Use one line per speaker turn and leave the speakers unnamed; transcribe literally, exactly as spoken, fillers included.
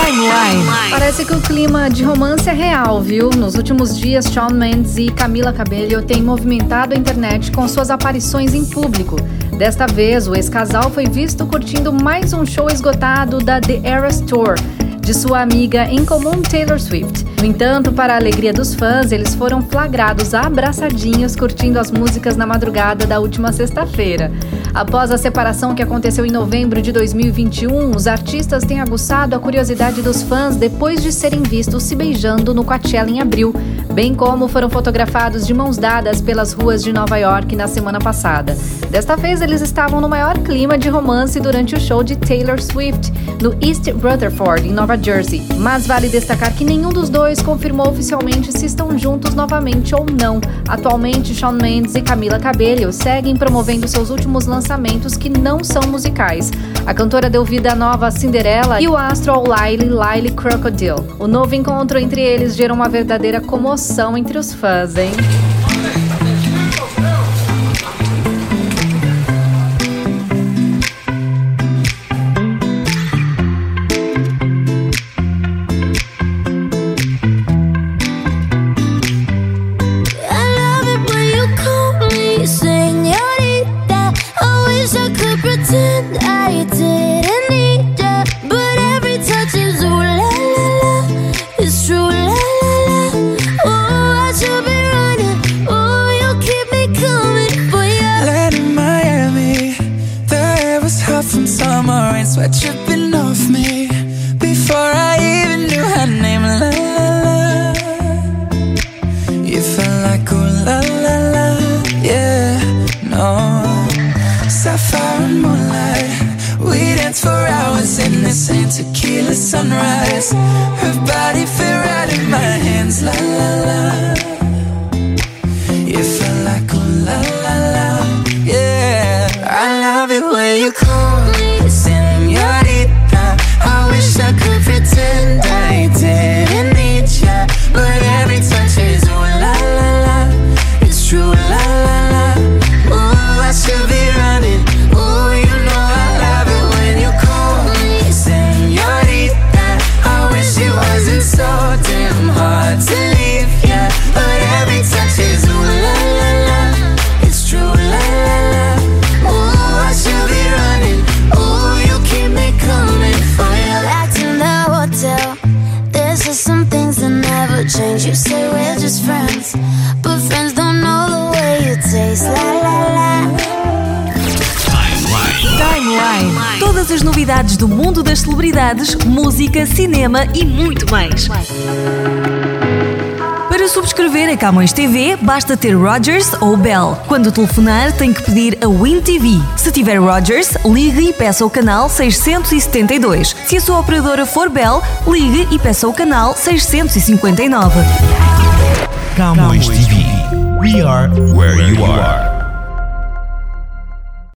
Timeline. Parece que o clima de romance é real, viu? Nos últimos dias, Shawn Mendes e Camila Cabello têm movimentado a internet com suas aparições em público. Desta vez, o ex-casal foi visto curtindo mais um show esgotado da The Eras Tour, de sua amiga em comum Taylor Swift. No entanto, para a alegria dos fãs, eles foram flagrados abraçadinhos curtindo as músicas na madrugada da última sexta-feira. Após a separação que aconteceu em novembro de dois mil e vinte e um, os artistas têm aguçado a curiosidade dos fãs depois de serem vistos se beijando no Coachella em abril, bem como foram fotografados de mãos dadas pelas ruas de Nova York na semana passada. Desta vez, eles estavam no maior clima de romance durante o show de Taylor Swift, no East Rutherford, em Nova Jersey. Mas vale destacar que nenhum dos dois confirmou oficialmente se estão juntos novamente ou não. Atualmente, Shawn Mendes e Camila Cabello seguem promovendo seus últimos lançamentos que não são musicais. A cantora deu vida à nova Cinderella e o astro ao Lyle Lyle Crocodile. O novo encontro entre eles gerou uma verdadeira comoção entre os fãs, hein?
Sweat dripping off me before I even knew her name. La la la, you felt like ooh la la la, yeah, no. Sapphire and moonlight, we danced for hours in the same tequila sunrise. Her body fit right in my hands. La la la, you felt like ooh la la la, yeah. I love it when you call me señorita. I wish I could pretend I didn't need ya, but every touch is ooh la la la. It's true la la la. Ooh, I should be running. Ooh, you know I love it when you call me señorita. I wish it wasn't so damn hard to leave ya, but every touch is ooh la la la. It's true la la la. Ooh, I should be running. Ooh, you keep me coming for you.
Back in the hotel, there's just some things that never change. You say we're just friends, but friends don't know the way you taste. La la la.
Timeline. Timeline.
Todas as novidades do mundo das celebridades, música, cinema e muito mais. Para subscrever a Camões T V, basta ter Rogers ou Bell. Quando telefonar, tem que pedir a Win T V. Se tiver Rogers, ligue e peça o canal seiscentos e setenta e dois. Se a sua operadora for Bell, ligue e peça o canal seiscentos e cinquenta e nove.
Camões T V. We are where you are.